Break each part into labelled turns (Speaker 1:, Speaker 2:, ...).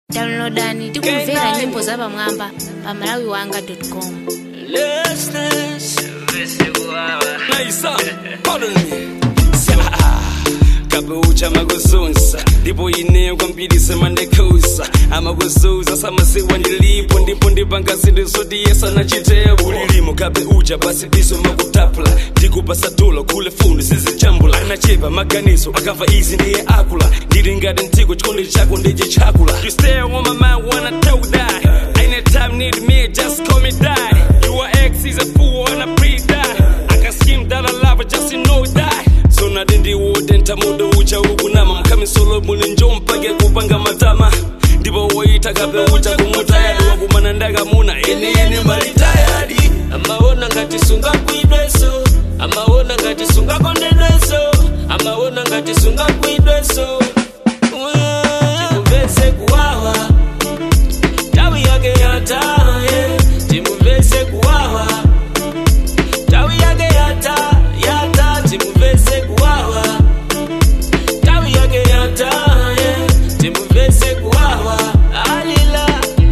Speaker 1: Downloadani tikumvera nyimbo za pamwamba pa malawiwanga.com.
Speaker 2: Kabucha magozonsa ndipo ine kwambirisa mandekusa amagozoza samasiwa ndilipo ndipo ndipanga zinthu zoti yesa nachitepo ulilimo kabeucha basi diso makutapula ndikupasa tulo kule fundo zizichambula anachepa maganizo akamva izi ndiye akula ndili ngati mtiko chikondi chako ndiye chakula. You stay on my mind when I tell that ain't time need me just call me daddy. Your ex is a fool and a pre-die. I can scheme that I love her just to know that. So na dindi wote ntamudo ucha ukunama mkami solo muli njo mpage kupanga matama ndipo waita kabeucha kumutayadi wakumana ndaga muna ene mbali tayadi.
Speaker 3: Amaona ngati sunga kuidweso, amaona ngati sunga kondedweso, amaona ngati sunga kuidweso. Timuvese kuwawa tawi yake yata, timuvese kuwawa tawi yake yata, timuvese kuwawa tawi yake yata, timuvese kuwawa. Alila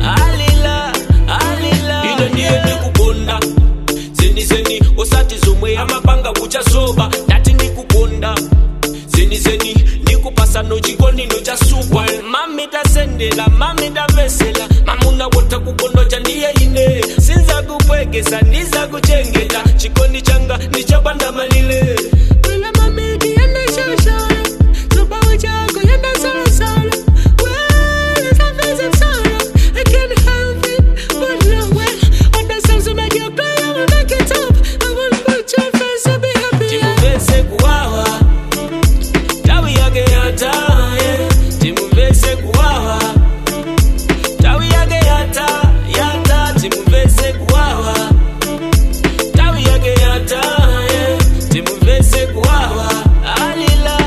Speaker 3: ino ndiye ndikukonda zeni osati zomwe amapanga kucha soba dati ndikukonda zeni ndikupasa nochikondi nochasukwa mami tasendela mami tamvesela mamuna wota kukondocha ndiye ine sinza kupwekesa ndiza kuchengeta chikondi changa ndichopanda malile. Wela mami ndiende shashala tubawe chako yenda salasala wela tamvese msala I can't help it but no way all the songs will make you cry I will make it up I will put your face and be happy. Timuvese kuwawa tawi yake yata, timuvese kuwawa tawi yake yata, timuvese kuwawa tawi yake yata, timuvese kuwawa. Alila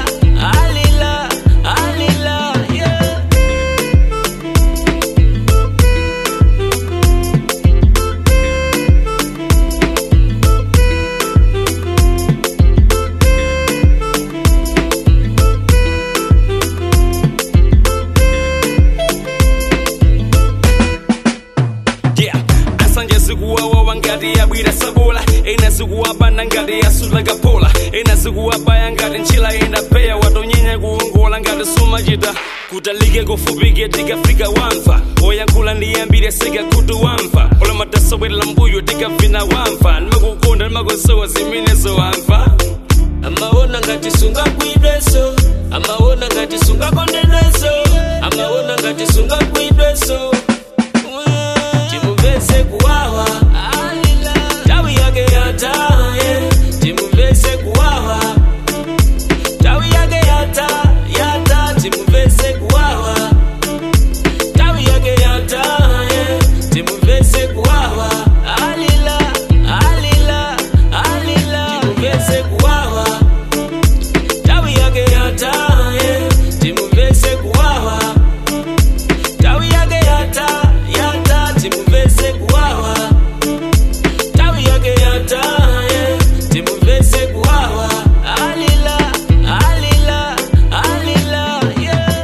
Speaker 3: yeah.
Speaker 2: Asanje sikuwawa wangati yabwira sabola ena sikuwapanda ngati yasula kapola ena sikuwapaya ngati nchila enda peya watonyenya kuongola ngati sumachita kutalike kufupike tikafika wamfa oyankhula ndiyambire sika kuti wamfa ola matasobwerera mbuyo tikavina wamfa ndimakukonda ndimakusowa zimenezo wamfa.
Speaker 3: Amaona ngati sunga kuidweso, amaona ngati sunga kondedweso, amaona ngati sunga kuidweso. Timuvese kuwawa tawi yake yata, timuvese kuwawa tawi yake yata, timuvese kuwawa tawi yake yata, timuvese kuwawa. Alila timuvese kuwawa tawi yake yata, timuvese kuwawa tawi yake yata, timuvese kuwawa tawi yake yata, timuvese kuwawa. Alila yeah.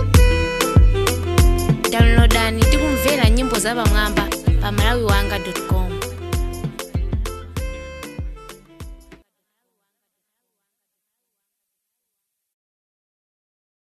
Speaker 1: Downloadani tikumvera nyimbo za pamwamba pa malawiwanga.com.